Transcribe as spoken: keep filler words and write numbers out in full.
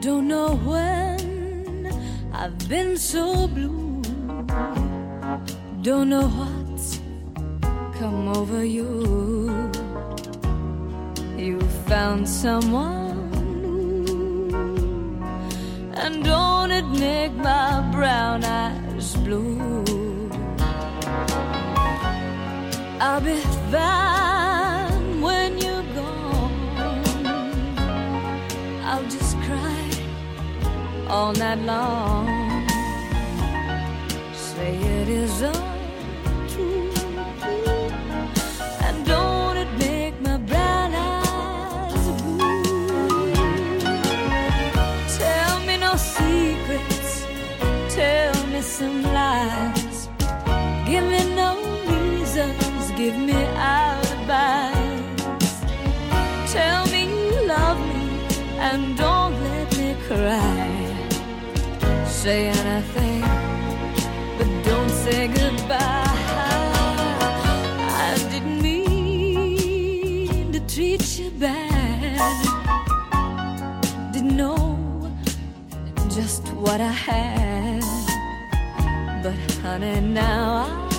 Don't know when I've been so blue. Don't know what's come over you. You found someone new, and don't it make my brown eyes blue? I'll be fine when you're gone. I'll just cry all night long. Say it is untrue, and don't it make my brown eyes blue? Tell me no secrets, tell me some lies. Give me no reasons, give me alibis. Tell me you love me and don't let me cry. Say anything, but don't say goodbye. I didn't mean to treat you bad. Didn't know just what I had. But honey, now I